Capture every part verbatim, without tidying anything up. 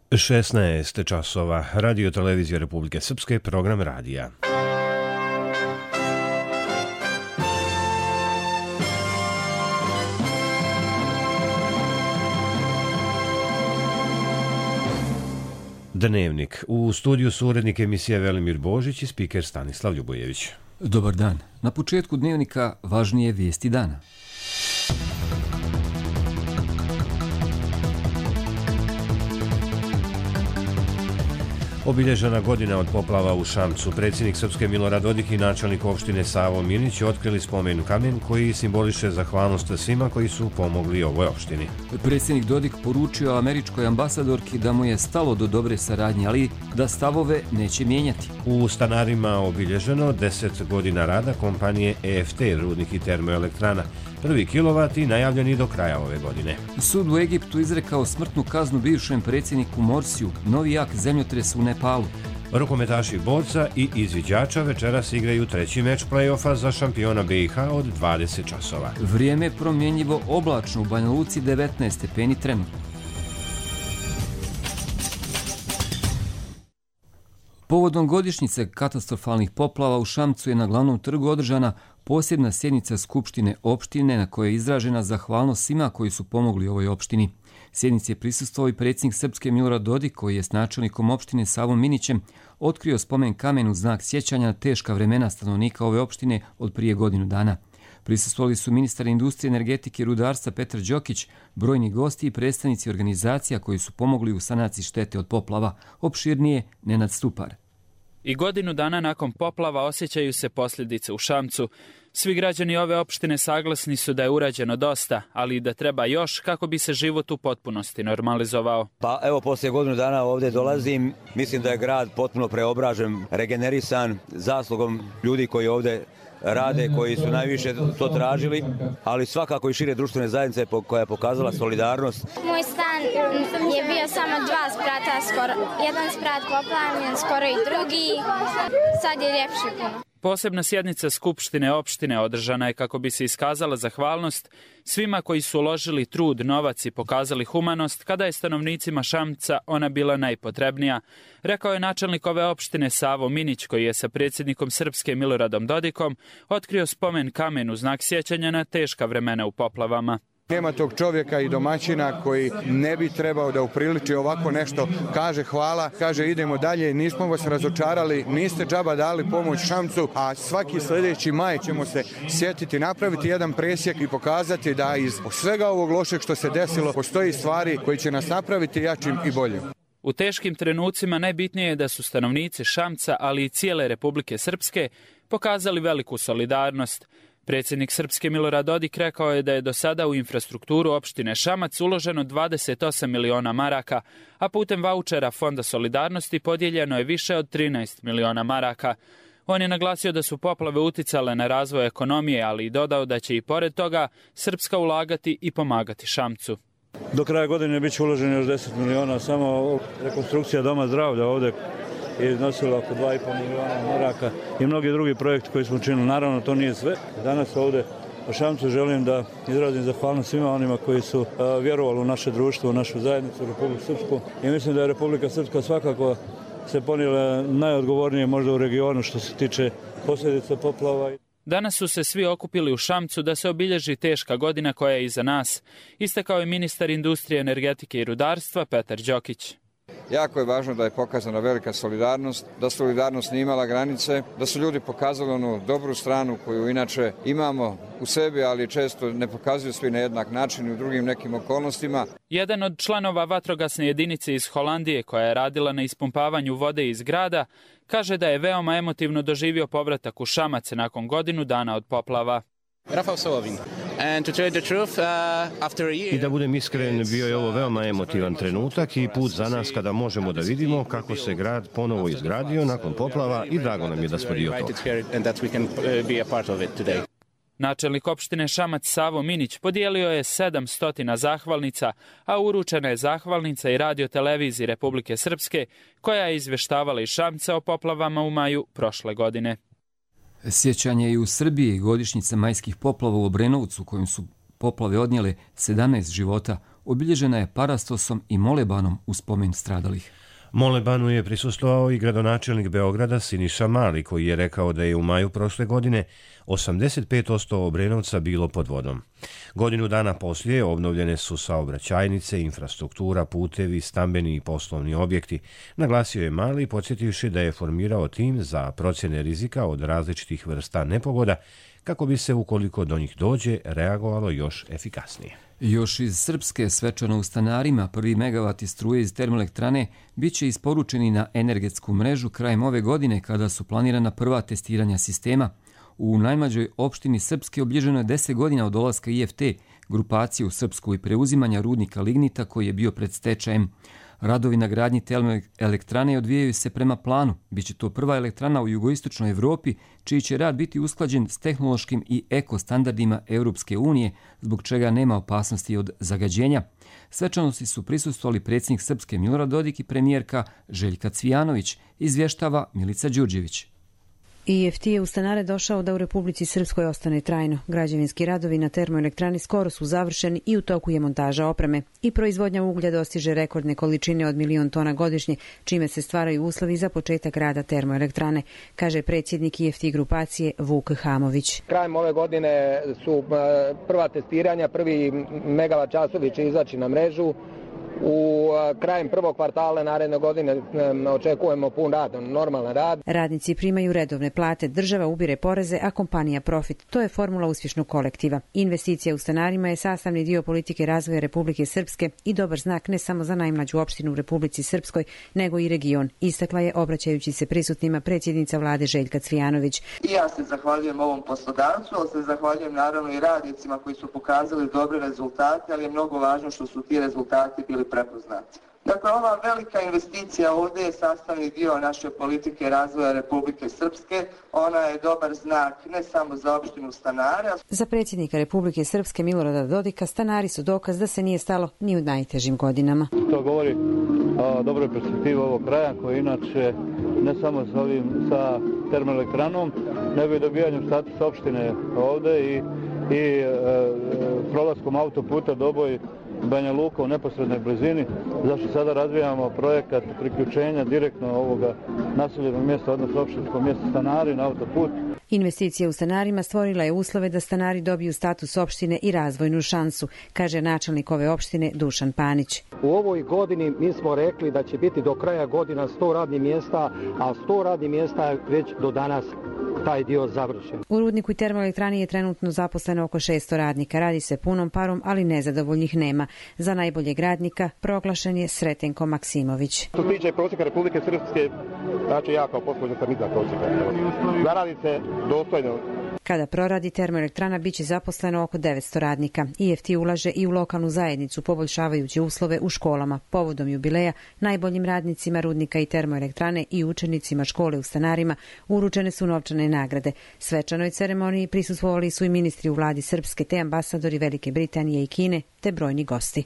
šesnaest časova. Radio televizija Republike Srpske, program radija. Dnevnik. U studiju su urednik emisije Velimir Božić i spiker Stanislav Ljubojević. Dobar dan. Na početku dnevnika važnije vijesti dana. Obilježena godina od poplava u Šamcu. Predsjednik Srpske Milorad Dodik i načelnik opštine Savo Minić otkrili spomen kamen koji simboliše zahvalnost svima koji su pomogli ovoj opštini. Predsjednik Dodik poručio američkoj ambasadorki da mu je stalo do dobre saradnje, ali da stavove neće mijenjati. U Stanarima obilježeno deset godina rada kompanije E F T, rudnik i termoelektrana. Prvi kilovati najavljeni do kraja ove godine. Sud u Egiptu izrekao smrtnu kaznu bivšem predsjedniku Morsiju, novi jak zemljotres u Nepalu. Rukometaši borca i izviđača večeras igraju treći meč play-offa za šampiona B i H od dvadeset časova. Vrijeme promjenjivo oblačno u Banja Luci, devetnaest stepeni trenutno. Povodom godišnjice katastrofalnih poplava u Šamcu je na glavnom trgu održana posebna sjednica Skupštine opštine na kojoj je izražena zahvalnost svima koji su pomogli ovoj opštini. Sjednici je prisustvovao i predsjednik Srpske Milorad Dodik, koji je s načelnikom opštine Savom Minićem otkrio spomen kamen u znak sjećanja na teška vremena stanovnika ove opštine od prije godinu dana. Prisustvovali su ministar industrije, energetike i rudarstva Petar Đokić, brojni gosti i predstavnici organizacija koji su pomogli u sanaciji štete od poplava. Opširnije Nenad Stupar. I godinu dana nakon poplava osjećaju se posljedice u Šamcu. Svi građani ove opštine saglasni su da je urađeno dosta, ali i da treba još kako bi se život u potpunosti normalizovao. Pa evo, poslije godinu dana ovdje dolazim. Mislim da je grad potpuno preobražen, regenerisan, zaslugom ljudi koji ovdje rade, koji su najviše to tražili, ali svakako i šire društvene zajednice koja je pokazala solidarnost. Moj stan je bio samo dva sprata, skoro jedan sprat poplavljen, skoro i drugi. Sad je ljepše puno. Posebna sjednica Skupštine opštine održana je kako bi se iskazala zahvalnost svima koji su uložili trud, novac i pokazali humanost kada je stanovnicima Šamca ona bila najpotrebnija, rekao je načelnik ove opštine Savo Minić, koji je sa predsjednikom Srpske Miloradom Dodikom otkrio spomen kamen u znak sjećanja na teška vremena u poplavama. Nema tog čovjeka i domaćina koji ne bi trebao da upriliči ovako nešto, kaže hvala, kaže idemo dalje, nismo vas razočarali, niste džaba dali pomoć Šamcu, a svaki sljedeći maj ćemo se sjetiti, napraviti jedan presjek i pokazati da iz svega ovog lošeg što se desilo postoji stvari koji će nas napraviti jačim i boljim. U teškim trenucima najbitnije je da su stanovnici Šamca, ali i cijele Republike Srpske, pokazali veliku solidarnost. Predsjednik Srpske Milorad Dodik rekao je da je do sada u infrastrukturu opštine Šamac uloženo dvadeset osam miliona maraka, a putem vaučera Fonda solidarnosti podijeljeno je više od trinaest miliona maraka. On je naglasio da su poplave uticale na razvoj ekonomije, ali i dodao da će i pored toga Srpska ulagati i pomagati Šamcu. Do kraja godine bit će uloženo još deset miliona, samo rekonstrukcija doma zdravlja ovdje je iznosilo oko dva i pol miliona maraka i mnogi drugi projekti koji smo učinili. Naravno, to nije sve. Danas ovdje u Šamcu želim da izrazim zahvalnost svima onima koji su uh, vjerovali u naše društvo, u našu zajednicu, u Republiku Srpsku. I mislim da je Republika Srpska svakako se ponijela najodgovornije možda u regionu što se tiče posljedica poplava. Danas su se svi okupili u Šamcu da se obilježi teška godina koja je iza nas, istakao je ministar industrije, energetike i rudarstva Petar Đokić. Jako je važno da je pokazana velika solidarnost, da solidarnost nije imala granice, da su ljudi pokazali onu dobru stranu koju inače imamo u sebi, ali često ne pokazuju svi na jednak način i u drugim nekim okolnostima. Jedan od članova vatrogasne jedinice iz Holandije, koja je radila na ispumpavanju vode iz grada, kaže da je veoma emotivno doživio povratak u Šamac nakon godinu dana od poplava. Rafał Solovin. And to tell the truth, uh, after a year... I da budem iskren, bio je ovo veoma emotivan trenutak i put za nas kada možemo da vidimo kako se grad ponovo izgradio nakon poplava i drago nam je da smo dio toga. Načelnik opštine Šamac Savo Minić podijelio je sedamsto zahvalnica, a uručena je zahvalnica i radio televiziji Republike Srpske, koja je izveštavala iz Šamca o poplavama u maju prošle godine. Sjećanje i u Srbiji godišnjica majskih poplava u Obrenovcu, kojim su poplave odnijele sedamnaest života, obilježena je parastosom i molebanom u spomen stradalih. Molebanu je prisustvovao i gradonačelnik Beograda Siniša Mali, koji je rekao da je u maju prošle godine osamdeset pet posto Obrenovca bilo pod vodom. Godinu dana poslije obnovljene su saobraćajnice, infrastruktura, putevi, stambeni i poslovni objekti. Naglasio je Mali, podsjetivši da je formirao tim za procjene rizika od različitih vrsta nepogoda, kako bi se, ukoliko do njih dođe, reagovalo još efikasnije. Još iz Srpske, svečano u Stanarima, prvi megavati struje iz termoelektrane bit će isporučeni na energetsku mrežu krajem ove godine, kada su planirana prva testiranja sistema. U najmlađoj opštini Srpske obilježeno je deset godina od dolaska I F T, grupacije u Srpsku, i preuzimanja rudnika lignita koji je bio pred stečajem. Radovi na gradnji termoelektrane odvijaju se prema planu. Biće to prva elektrana u jugoistočnoj Evropi, čiji će rad biti usklađen s tehnološkim i ekostandardima Europske unije, zbog čega nema opasnosti od zagađenja. Svečanosti su prisustvovali predsjednik Srpske Milorad Dodik i premijerka Željka Cvijanović, izvještava Milica Đurđević. I F T je u Stanare došao da u Republici Srpskoj ostane trajno. Građevinski radovi na termoelektrani skoro su završeni i u toku je montaža opreme. I proizvodnja uglja dostiže rekordne količine od milion tona godišnje, čime se stvaraju uslovi za početak rada termoelektrane, kaže predsjednik I F T grupacije Vuk Hamović. Krajem ove godine su prva testiranja, prvi megavat časovi će izaći na mrežu. U krajem prvog kvartala naredne godine očekujemo pun rad, normalan rad. Radnici primaju redovne plate, država ubire poreze, a kompanija profit. To je formula uspješnog kolektiva. Investicija u Stanarima je sastavni dio politike razvoja Republike Srpske i dobar znak ne samo za najmlađu opštinu u Republici Srpskoj, nego i region, istakla je, obraćajući se prisutnima, predsjednica vlade Željka Cvijanović. I ja se zahvaljujem ovom poslodavcu, ali se zahvaljujem naravno i radnicima koji su pokazali dobre rezultate, ali je mnogo važno što su ti rezultati bili prepoznati. Dakle, ova velika investicija ovdje je sastavni dio naše politike razvoja Republike Srpske. Ona je dobar znak ne samo za opštinu Stanare. Za predsjednika Republike Srpske Milorada Dodika Stanari su dokaz da se nije stalo ni u najtežim godinama. To govori o dobroj perspektivi ovog kraja, koji inače ne samo sa ovim sa termoelektranom, nego i dobijanjem statusa opštine ovdje i, i e, prolaskom autoputa Doboj Banja Luka u neposrednoj blizini, zašto sada razvijamo projekat priključenja direktno ovoga naseljenog mjesta, odnosno opštinskog mjesta Stanari na autoput. Investicija u Stanarima stvorila je uslove da Stanari dobiju status opštine i razvojnu šansu, kaže načelnik ove opštine Dušan Panić. U ovoj godini mi smo rekli da će biti do kraja godina sto radnih mjesta, a sto radnih mjesta je već do danas taj dio završen. U rudniku i termoelektrani je trenutno zaposleno oko šesto radnika. Radi se punom parom, ali nezadovoljnih nema. Za najboljeg radnika proglašen je Sretenko Maksimović. Što se tiče prosjeka Republike Srpske, znači ja kao posložen sam iznad prosjeka. Zaradi se dostojno. Kada proradi termoelektrana, biće zaposleno oko devetsto radnika. I F T ulaže i u lokalnu zajednicu, poboljšavajući uslove u školama. Povodom jubileja, najboljim radnicima rudnika i termoelektrane i učenicima škole u Stanarima uručene su novčane nagrade. Svečanoj ceremoniji prisustvovali su i ministri u vladi Srpske, te ambasadori Velike Britanije i Kine, te brojni gosti.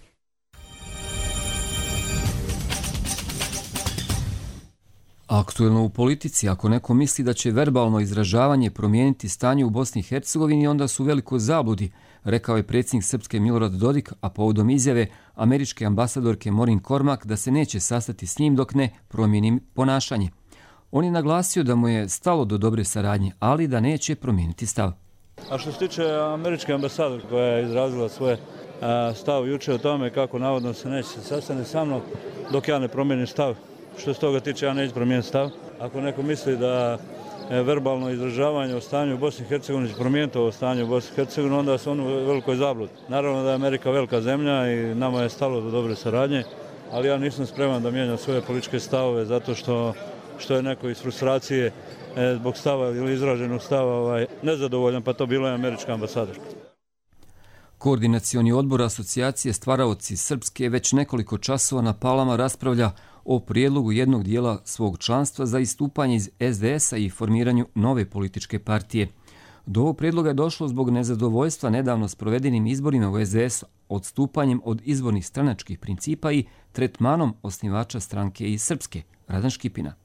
Aktuelno u politici, ako neko misli da će verbalno izražavanje promijeniti stanje u Bosni i Hercegovini, onda su veliko zabludi, rekao je predsjednik Srpske Milorad Dodik, a povodom izjave američke ambasadorke Maureen Cormack da se neće sastati s njim dok ne promijeni ponašanje. On je naglasio da mu je stalo do dobre saradnje, ali da neće promijeniti stav. A što se tiče američke ambasadorke koja je izrazila svoje stav juče o tome kako navodno se neće sastati sa mnom dok ja ne promijenim stav. Što se toga tiče, ja neću promijeniti stav. Ako neko misli da je verbalno izražavanje o stanju u Bosni i Hercegovini će promijeniti ovo stanje u Bosni i Hercegovini, onda se on u velikoj zabludi. Naravno da je Amerika velika zemlja i nama je stalo do dobre saradnje, ali ja nisam spreman da mijenjam svoje političke stavove zato što, što je neko iz frustracije zbog stava ili izraženog stava ovaj, nezadovoljan, pa to bilo je američka ambasadorka. Koordinacioni odbor asocijacije Stvaraoci Srpske već nekoliko časova na Palama raspravlja o prijedlogu jednog dijela svog članstva za istupanje iz S D S-a i formiranju nove političke partije. Do ovog prijedloga je došlo zbog nezadovoljstva nedavno sprovedenim izborima u S D S odstupanjem od izbornih stranačkih principa i tretmanom osnivača stranke iz Srpske, Radan Škipina.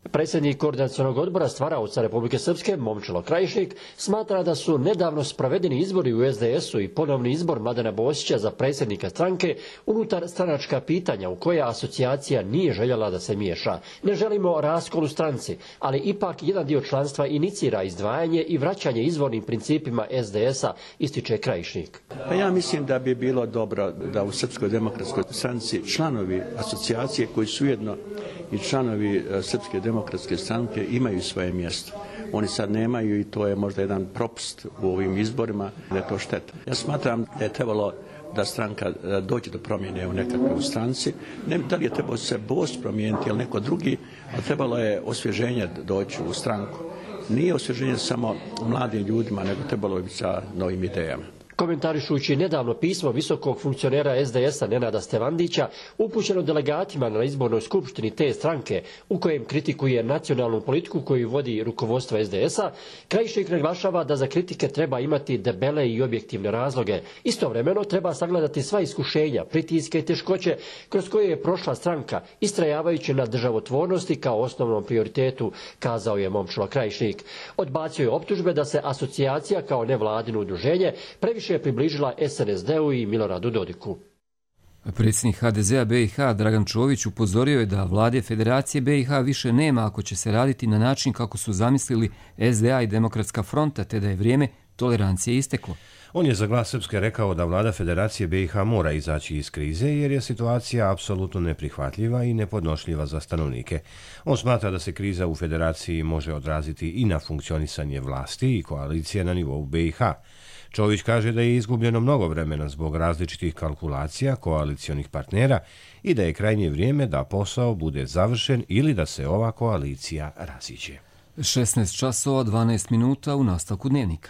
Predsjednik koordinacionog odbora stvaraoca Republike Srpske, Momčilo Krajišnik, smatra da su nedavno sprovedeni izbori u es de esu i ponovni izbor Mladena Bosića za predsjednika stranke unutar stranačka pitanja u koja asocijacija nije željela da se miješa. Ne želimo raskol u stranci, ali ipak jedan dio članstva inicira izdvajanje i vraćanje izvornim principima es de esa, ističe Krajišnik. Pa ja mislim da bi bilo dobro da u Srpskoj demokratskoj stranci članovi asocijacije koji su ujedno i članovi Srpske demokratske stranke imaju svoje mjesto. Oni sad nemaju i to je možda jedan propust u ovim izborima, da je to šteta. Ja smatram da je trebalo da stranka dođe do promjene u nekakve u stranci. Ne da li je trebalo se Bos promijeniti ili neko drugi, ali trebalo je osvježenje doći u stranku. Nije osvježenje samo mladim ljudima, nego trebalo bi sa novim idejama. Komentarišući nedavno pismo visokog funkcionera es de esa Nenada Stevandića upućeno delegatima na izbornoj skupštini te stranke u kojem kritikuje nacionalnu politiku koju vodi rukovodstvo es de esa, Krajišnik naglašava da za kritike treba imati debele i objektivne razloge. Istovremeno treba sagledati sva iskušenja, pritiske i teškoće kroz koje je prošla stranka, istrajavajući na državotvornosti kao osnovnom prioritetu, kazao je Momčilo Krajišnik. Odbacio je optužbe da se asocijacija kao nevladino udruženje previše je približila es en es de-u i Miloradu Dodiku. Predsjednik ha de zea be i ha Dragan Čović upozorio je da vlade Federacije be i ha više nema ako će se raditi na način kako su zamislili es de a i Demokratska fronta, te da je vrijeme tolerancije isteklo. On je za Glas Srpske rekao da vlada Federacije be i ha mora izaći iz krize jer je situacija apsolutno neprihvatljiva i nepodnošljiva za stanovnike. On smatra da se kriza u Federaciji može odraziti i na funkcionisanje vlasti i koalicije na nivou be i ha. Čović kaže da je izgubljeno mnogo vremena zbog različitih kalkulacija koalicionih partnera i da je krajnje vrijeme da posao bude završen ili da se ova koalicija raziđe. šesnaest časova dvanaest minuta u nastavku dnevnika.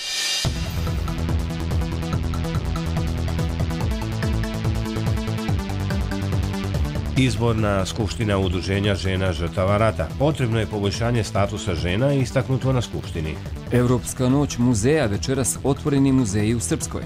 Izborna skupština Udruženja žena žrtava rata. Potrebno je poboljšanje statusa žena i istaknuto na skupštini. Evropska noć muzeja, večeras otvoreni muzeji u Srpskoj.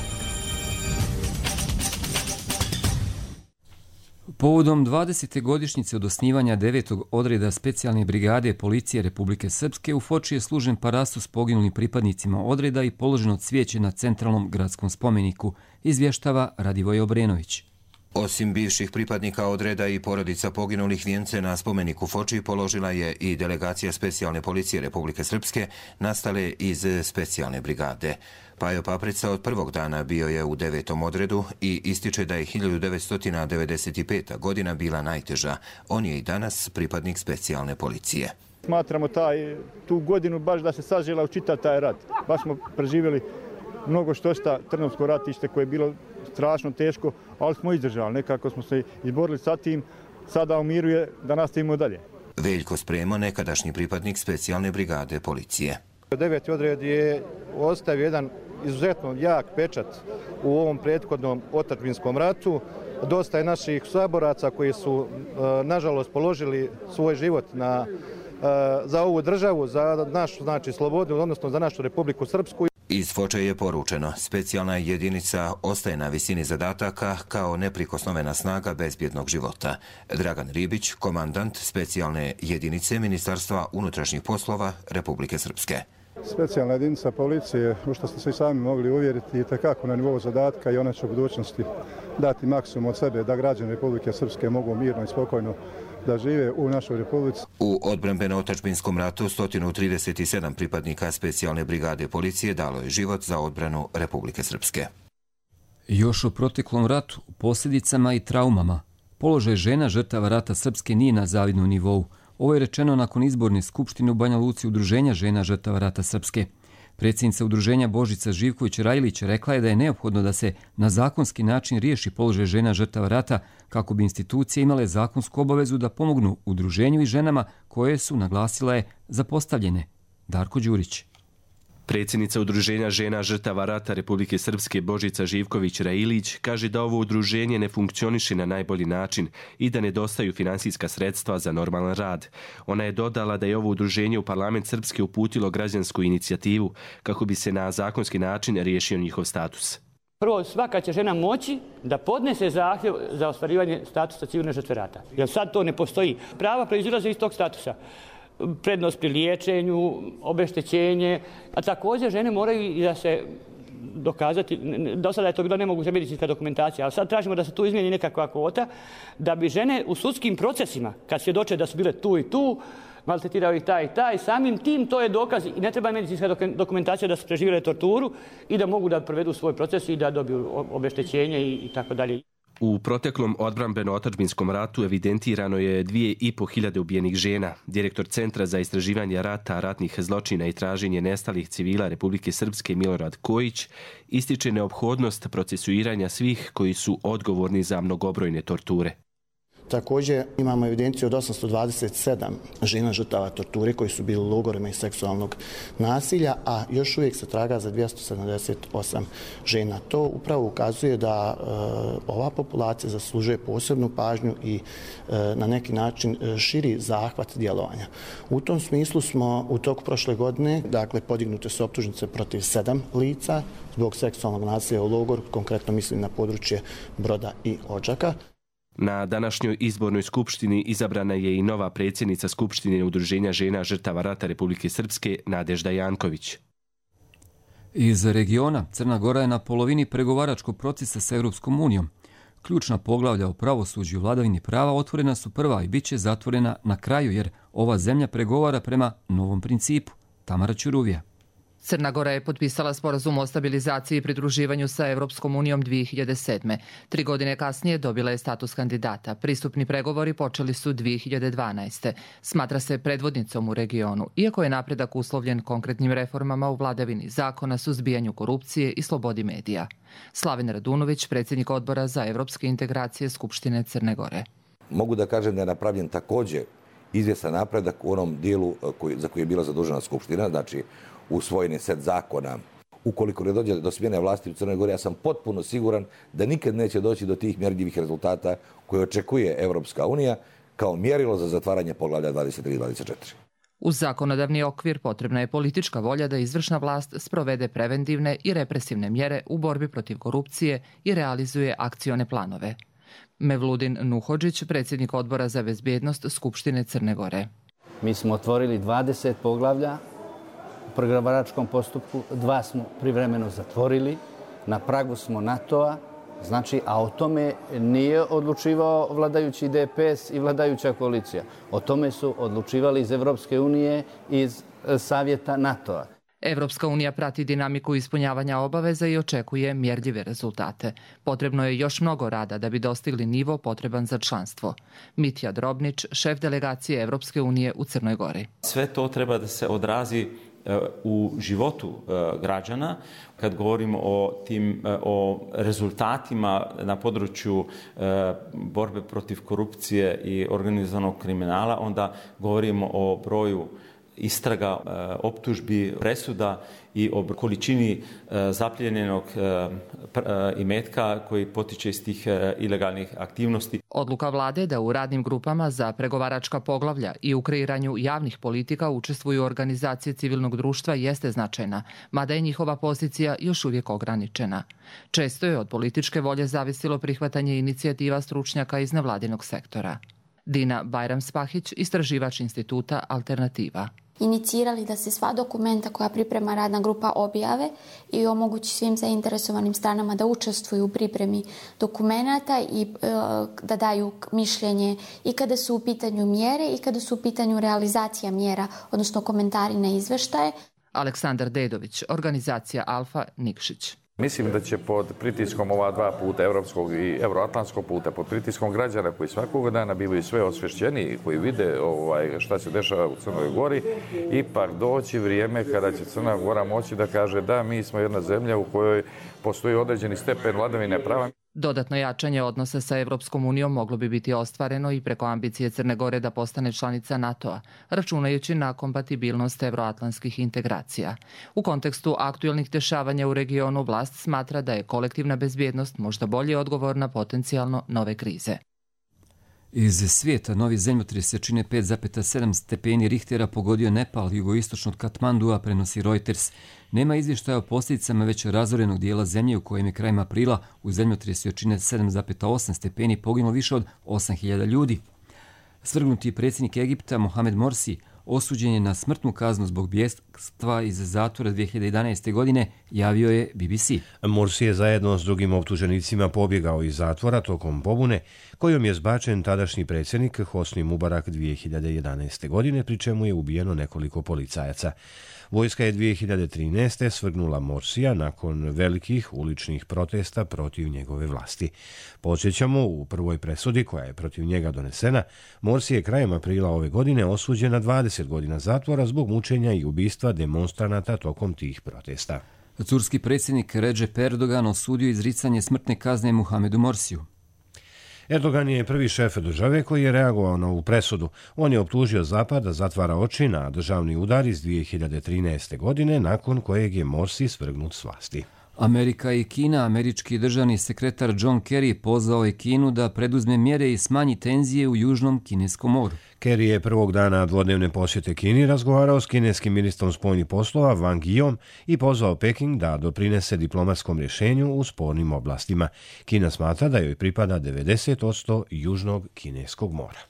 Povodom dvadesete godišnjice od osnivanja devetog odreda specijalne brigade policije Republike Srpske u Foči je služen parastu s poginulim pripadnicima odreda i položeno cvijeće na centralnom gradskom spomeniku, izvještava Radivoj Obrenović. Osim bivših pripadnika odreda i porodica poginulih, vijence na spomeniku Foči položila je i delegacija specijalne policije Republike Srpske nastale iz specijalne brigade. Pajo Paprica od prvog dana bio je u devetom odredu i ističe da je hiljadu devetsto devedeset peta. godina bila najteža. On je i danas pripadnik specijalne policije. Smatramo taj, tu godinu baš da se sažela u čitav taj rat. Baš smo preživjeli mnogo štošta, Trnovsko ratište koje je bilo strašno teško, ali smo izdržali. Nekako smo se izborili sa tim, sada u miru je da nastavimo dalje. Veljko Spremo, nekadašnji pripadnik specijalne brigade policije. Deveti odred je ostavio jedan izuzetno jak pečat u ovom prethodnom otadžbinskom ratu. Dosta je naših saboraca koji su, nažalost, položili svoj život na, za ovu državu, za našu znači, slobodu, odnosno za našu Republiku Srpsku. Iz Foče je poručeno, specijalna jedinica ostaje na visini zadataka kao neprikosnovena snaga bezbjednog života. Dragan Ribić, komandant specijalne jedinice Ministarstva unutrašnjih poslova Republike Srpske. Specijalna jedinica policije, u što ste se i sami mogli uvjeriti, i tekako na nivou zadatka i ona će u budućnosti dati maksimum od sebe da građani Republike Srpske mogu mirno i spokojno da žive u našoj republici. U odbrambeno-otadžbinskom ratu sto trideset sedam pripadnika specijalne brigade policije dalo je život za odbranu Republike Srpske. Još o proteklom ratu, posljedicama i traumama. Položaj žena žrtava rata Srpske nije na zavidnom nivou. Ovo je rečeno nakon izborne skupštine u Banja Luci Udruženja žena žrtava rata Srpske. Predsjednica udruženja Božica Živković-Rajlić rekla je da je neophodno da se na zakonski način riješi položaj žena žrtava rata kako bi institucije imale zakonsku obavezu da pomognu udruženju i ženama koje su, naglasila je, zapostavljene. Darko Đurić. Predsjednica Udruženja žena žrtava rata Republike Srpske Božica Živković-Rajlić kaže da ovo udruženje ne funkcioniše na najbolji način i da nedostaju finansijska sredstva za normalan rad. Ona je dodala da je ovo udruženje u parlament Srpske uputilo građansku inicijativu kako bi se na zakonski način riješio njihov status. Prvo, svaka će žena moći da podnese zahtjev za ostvarivanje statusa civilne žrtve rata. Jer sad to ne postoji. Prava proizilaze iz tog statusa. Prednost pri liječenju, obeštećenje, a također žene moraju i da se dokazati, do sada je to bila nemoguća medicinska dokumentacija, ali sad tražimo da se tu izmijeni nekakva kvota, da bi žene u sudskim procesima, kad svjedoče da su bile tu i tu, maltretirao ih taj i taj, samim tim to je dokaz i ne treba medicinska dokumentacija da su preživjele torturu i da mogu da provedu svoj proces i da dobiju obeštećenje i, i tako dalje. U proteklom odbrambeno-otadžbinskom ratu evidentirano je dvije i po hiljade ubijenih žena. Direktor Centra za istraživanje rata, ratnih zločina i traženje nestalih civila Republike Srpske Milorad Kojić ističe neophodnost procesuiranja svih koji su odgovorni za mnogobrojne torture. Također imamo evidenciju od osamsto dvadeset sedam žena žrtava torture koji su bili u logorima i seksualnog nasilja, a još uvijek se traga za dvjesto sedamdeset osam žena. To upravo ukazuje da e, ova populacija zaslužuje posebnu pažnju i e, na neki način širi zahvat djelovanja. U tom smislu smo u toku prošle godine, dakle, podignute su optužnice protiv sedam lica zbog seksualnog nasilja u logoru, konkretno mislim na područje Broda i Odžaka. Na današnjoj izbornoj skupštini izabrana je i nova predsjednica Skupštine Udruženja žena žrtava rata Republike Srpske Nadežda Janković. Iz regiona Crna Gora je na polovini pregovaračkog procesa s Europskom unijom. Ključna poglavlja o pravosuđu i vladavini prava otvorena su prva i bit će zatvorena na kraju jer ova zemlja pregovara prema novom principu. Tamara Ćuruvija. Crna Gora je potpisala sporazum o stabilizaciji i pridruživanju sa Europskom unijom dvije hiljade sedme. Tri godine kasnije dobila je status kandidata. Pristupni pregovori počeli su dvije hiljade dvanaeste. Smatra se predvodnicom u regionu, iako je napredak uslovljen konkretnim reformama u vladavini zakona, suzbijanju korupcije i slobodi medija. Slaven Radunović, predsjednik odbora za evropske integracije Skupštine Crne Gore. Mogu da kažem da je napravljen također izvjestan napredak u onom dijelu koji, za koji je bila zadužena Skupština, znači usvojen je set zakona. Ukoliko ne dođe do smjene vlasti u Crnoj Gori, ja sam potpuno siguran da nikad neće doći do tih mjerljivih rezultata koje očekuje Evropska unija kao mjerilo za zatvaranje poglavlja dvadeset tri i dvadeset četiri. Uz zakonodavni okvir potrebna je politička volja da izvršna vlast sprovede preventivne i represivne mjere u borbi protiv korupcije i realizuje akcione planove. Mevludin Nuhodžić, predsjednik odbora za bezbjednost Skupštine Crne Gore. Mi smo otvorili dvadeset poglavlja u pregovaračkom postupku, dva smo privremeno zatvorili, na pragu smo NATO-a, znači, a o tome nije odlučivao vladajući D P S i vladajuća koalicija. O tome su odlučivali iz Evropske unije i iz Savjeta NATO-a. Evropska unija prati dinamiku ispunjavanja obaveza i očekuje mjerljive rezultate. Potrebno je još mnogo rada da bi dostigli nivo potreban za članstvo. Mitja Drobnić, šef delegacije Evropske unije u Crnoj Gori. Sve to treba da se odrazi u životu građana. Kad govorimo o tim o rezultatima na području borbe protiv korupcije i organizovanog kriminala, onda govorimo o broju istraga, optužbi, presuda i o količini zapljenjenog imetka koji potiče iz tih ilegalnih aktivnosti. Odluka vlade da u radnim grupama za pregovaračka poglavlja i u kreiranju javnih politika učestvuju organizacije civilnog društva jeste značajna, mada je njihova pozicija još uvijek ograničena. Često je od političke volje zavisilo prihvatanje inicijativa stručnjaka iz nevladinog sektora. Dina Bajram-Spahić, istraživač instituta Alternativa. Inicirali da se sva dokumenta koja priprema radna grupa objave i omogući svim zainteresovanim stranama da učestvuju u pripremi dokumenata i e, da daju mišljenje i kada su u pitanju mjere i kada su u pitanju realizacija mjera, odnosno komentari na izveštaje. Aleksandar Dedović, organizacija Alfa, Nikšić. Mislim da će pod pritiskom ova dva puta, evropskog i euroatlantskog puta, pod pritiskom građana koji svakog dana bivaju sve osvješćeni, koji vide ovaj, šta se dešava u Crnoj Gori, ipak doći vrijeme kada će Crna Gora moći da kaže da mi smo jedna zemlja u kojoj postoji određeni stepen vladavine prava. Dodatno jačanje odnosa sa Evropskom unijom moglo bi biti ostvareno i preko ambicije Crne Gore da postane članica NATO-a, računajući na kompatibilnost evroatlantskih integracija. U kontekstu aktuelnih dešavanja u regionu vlast smatra da je kolektivna bezbjednost možda bolji odgovor na potencijalno nove krize. Iz svijeta novi zemljotres jačine pet zarez sedam stepeni Richtera pogodio Nepal jugoistočno od Katmandua, prenosi Reuters. Nema izvještaja o posljedicama već razorenog dijela zemlje u kojem je krajem aprila u zemljotresu jačine sedam zarez osam stepeni poginulo više od osam hiljada ljudi. Svrgnuti predsjednik Egipta Mohamed Morsi osuđen je na smrtnu kaznu zbog bjestva iz zatvora dvije hiljade jedanaeste. godine, javio je B B C. Morsi je zajedno s drugim optuženicima pobjegao iz zatvora tokom pobune kojom je zbačen tadašnji predsjednik Hosni Mubarak dvije hiljade jedanaeste. godine, pri čemu je ubijeno nekoliko policajaca. Vojska je dvije hiljade trinaeste. svrgnula Morsija nakon velikih uličnih protesta protiv njegove vlasti. Podsjećamo, u prvoj presudi koja je protiv njega donesena, Morsi je krajem aprila ove godine osuđen na dvadeset godina zatvora zbog mučenja i ubistva demonstranata tokom tih protesta. Turski predsjednik Recep Erdogan osudio izricanje smrtne kazne Muhamedu Morsiju. Erdogan je prvi šef države koji je reagovao na ovu presudu. On je optužio Zapad da zatvara oči na državni udar iz dvije hiljade trinaeste. godine, nakon kojeg je Morsi svrgnut s vlasti. Amerika i Kina, američki državni sekretar John Kerry pozvao je Kinu da preduzme mjere i smanji tenzije u Južnom Kineskom moru. Kerry je prvog dana dvodnevne posjete Kini razgovarao s kineskim ministrom spoljnih poslova Wang Yiom i pozvao Peking da doprinese diplomatskom rješenju u spornim oblastima. Kina smatra da joj pripada devedeset posto Južnog Kineskog mora.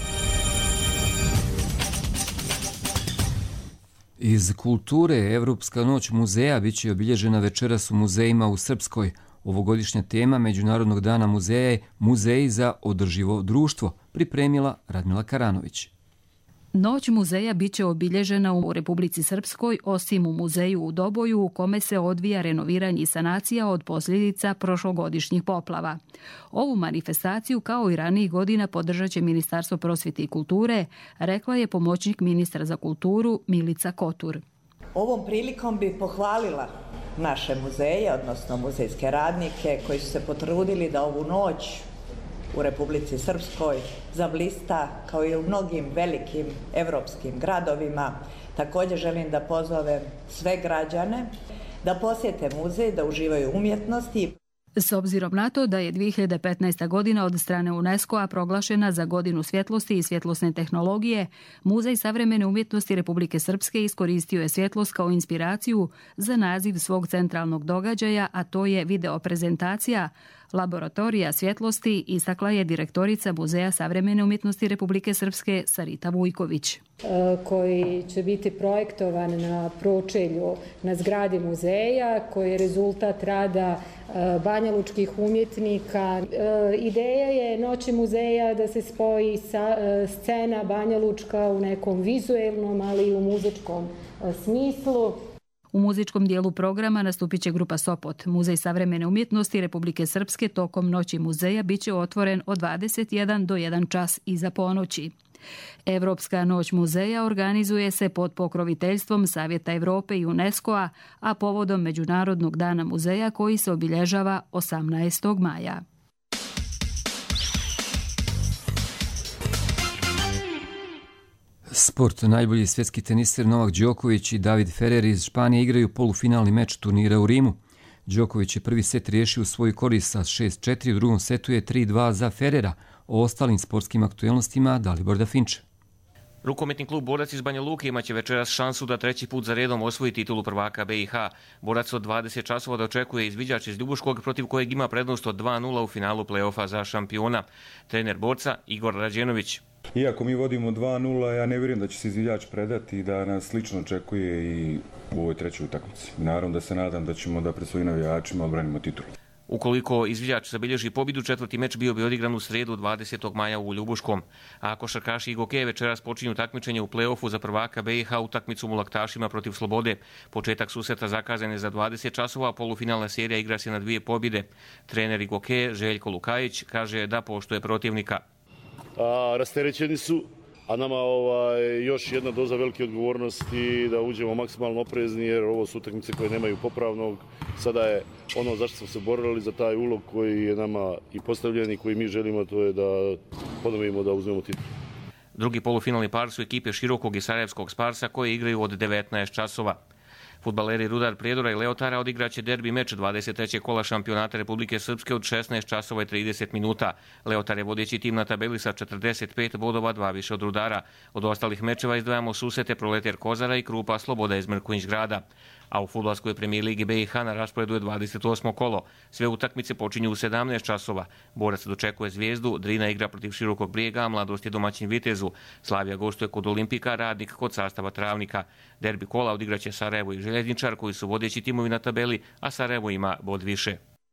Iz kulture, Evropska noć muzeja bit će obilježena večeras u muzejima u Srpskoj. Ovogodišnja tema Međunarodnog dana muzeja je Muzeji za održivo društvo, pripremila Radmila Karanović. Noć muzeja bit će obilježena u Republici Srpskoj, osim u muzeju u Doboju u kome se odvija renoviranje i sanacija od posljedica prošlogodišnjih poplava. Ovu manifestaciju kao i ranijih godina podržat će Ministarstvo prosvjete i kulture, rekla je pomoćnik ministra za kulturu Milica Kotur. Ovom prilikom bi pohvalila naše muzeje, odnosno muzejske radnike koji su se potrudili da ovu noć u Republici Srpskoj zablista kao i u mnogim velikim evropskim gradovima. Također želim da pozovem sve građane da posjete muzej, da uživaju umjetnosti. S obzirom na to da je dvije hiljade petnaesta. godina od strane UNESCO-a proglašena za godinu svjetlosti i svjetlosne tehnologije, Muzej savremene umjetnosti Republike Srpske iskoristio je svjetlost kao inspiraciju za naziv svog centralnog događaja, a to je video prezentacija Laboratorija svjetlosti, istakla je direktorica Muzeja savremene umjetnosti Republike Srpske Sarita Vujković. Koji će biti projektovan na pročelju na zgradi muzeja, koji je rezultat rada banjalučkih umjetnika. Ideja je Noći muzeja da se spoji scena banjalučka u nekom vizuelnom, ali i u muzičkom smislu. U muzičkom dijelu programa nastupit će grupa Sopot. Muzej savremene umjetnosti Republike Srpske tokom Noći muzeja bit će otvoren od dvadeset jedan do jedan čas iza ponoći. Evropska noć muzeja organizuje se pod pokroviteljstvom Savjeta Evrope i UNESCO-a, a povodom Međunarodnog dana muzeja koji se obilježava osamnaestog maja. Sport. Najbolji svjetski teniser Novak Đoković i David Ferrer iz Španije igraju polufinalni meč turnira u Rimu. Đoković je prvi set riješio u svoju korist sa šest četiri, u drugom setu je tri dva za Ferrera. O ostalim sportskim aktuelnostima Dalibor Dafinče. Rukometni klub Borac iz Banja Luke imaće večeras šansu da treći put za redom osvoji titulu prvaka B i H. Borac od dvadeset časova dočekuje izviđač iz Ljubuškog protiv kojeg ima prednost od dva nula u finalu play-offa za šampiona. Trener Borca Igor Rađenović. Iako mi vodimo dva nula, ja ne vjerujem da će se izviđač predati i da nas slično očekuje i u ovoj trećoj utakmici. Naravno da se nadam da ćemo da pred svojim navijačima obranimo titulu. Ukoliko izviđač zabilježi pobjedu, četvrti meč bio bi odigran u sredu dvadesetog maja u Ljubuškom. A košarkaši Igoke večeras počinju takmičenje u play-offu za prvaka B i H utakmicu u Laktašima protiv Slobode. Početak susreta zakazan je za dvadeset časova, a polufinalna serija igra se na dvije pobjede. Trener Igoke Željko Lukajić kaže da poštuje protivnika. A, rasterećeni su, a nama ovaj, još jedna doza velike odgovornosti da uđemo maksimalno oprezni, jer ovo su utakmice koje nemaju popravnog. Sada je ono zašto smo se borili za taj ulog koji je nama i postavljen i koji mi želimo, to je da ponovimo da uzmemo titul. Drugi polufinalni par su ekipe Širokog i Sarajevskog Sparsa koje igraju od devetnaest časova. Fudbaleri Rudar Prijedora i Leotara odigraće derbi meč dvadeset trećeg kola šampionata Republike Srpske od šesnaest časova i trideset minuta. Leotar je vodeći tim na tabeli sa četrdeset pet bodova, dva više od Rudara. Od ostalih mečeva izdvajamo susete Proletar Kozara i Krupa Sloboda iz Mrkonjić Grada. A u fudbalskoj premijer ligi B i H na rasporedu je dvadeset osmo kolo. Sve utakmice počinju u sedamnaest časova. Borac dočekuje Zvijezdu, Drina igra protiv Širokog Brijega, a Mladost je domaćin Vitezu. Slavija gostuje kod Olimpika, Radnik kod Sastava Travnika. Derbi kola odigraće Sarajevo i Željezničar, koji su vodeći timovi na tabeli, a Sarajevo ima bod više.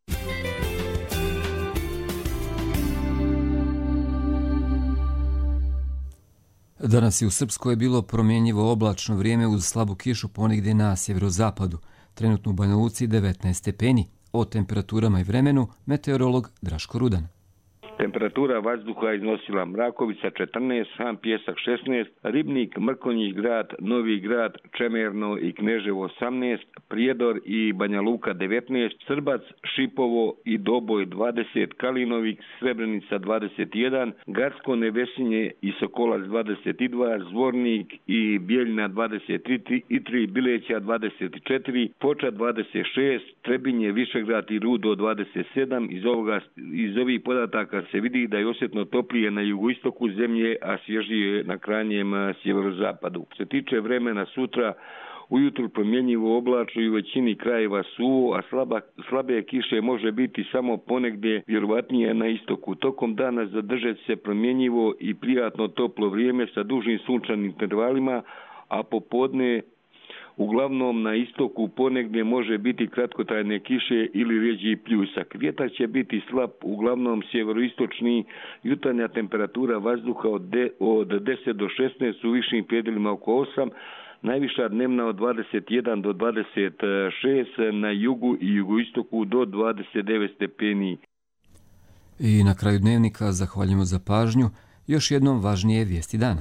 Danas je u Srpskoj je bilo promjenjivo oblačno vrijeme uz slabu kišu ponegdje na sjeverozapadu. Trenutno u Banja Luci devetnaest stepeni. O temperaturama i vremenu meteorolog Draško Rudan. Temperatura vazduha iznosila Mrakovica četrnaest, Ham Pjesak šesnaest, Ribnik, Mrkonjić Grad, Novi Grad, Čemerno i Kneževo osamnaest, Prijedor i Banja Luka devetnaest, Srbac, Šipovo i Doboj dvadeset, Kalinovik, Srebrenica dvadeset jedan, Garsko, Nevesinje i Sokolac dvadeset dva, Zvornik i Bijeljina dvadeset tri, Bileća dvadeset četiri, Foča dvadeset šest, Trebinje, Višegrad i Rudo dvadeset sedam. Iz ovoga iz ovih podataka se vidi da je osjetno toplije na jugoistoku zemlje, a svježije na krajnjem sjeverozapadu. Što se tiče vremena sutra, ujutru promjenjivo oblačno i u većini krajeva suvo, a slaba, slabe kiše može biti samo ponegdje, vjerovatnije na istoku. Tokom dana zadržati se promjenjivo i prijatno toplo vrijeme sa dužim sunčanim intervalima, a popodne uglavnom na istoku ponegdje može biti kratkotrajne kiše ili rjeđi pljusak. Vjetar će biti slab, uglavnom sjeveroistočni, jutarnja temperatura vazduha od, de, od deset do šesnaest, u višim predjelima oko osam, najviša dnevna od dvadeset jedan do dvadeset šest, na jugu i jugoistoku do dvadeset devet stepeni. I na kraju dnevnika zahvaljujemo za pažnju. Još jednom važnije vijesti dana.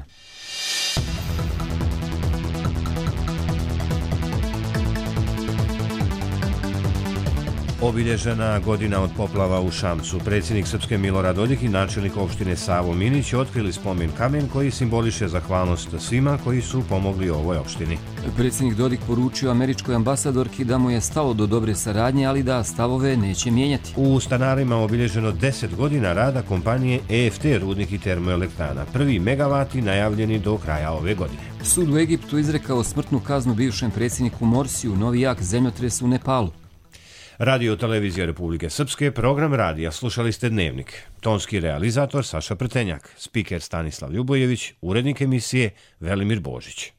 Obilježena godina od poplava u Šamcu. Predsjednik Srpske Milorad Dodik i načelnik opštine Savo Minić otkrili spomen kamen koji simboliše zahvalnost svima koji su pomogli ovoj opštini. Predsjednik Dodik poručio američkoj ambasadorki da mu je stalo do dobre saradnje, ali da stavove neće mijenjati. U Stanarima obilježeno deset godina rada kompanije E F T Rudnik i termoelektrana. Prvi megavati najavljeni do kraja ove godine. Sud u Egiptu izrekao smrtnu kaznu bivšem predsjedniku Morsiju, novi jak zemljotres u Nepalu. Radio Televizija Republike Srpske, program radija, slušali ste Dnevnik. Tonski realizator Saša Pretenjak, spiker Stanislav Ljubojević, urednik emisije Velimir Božić.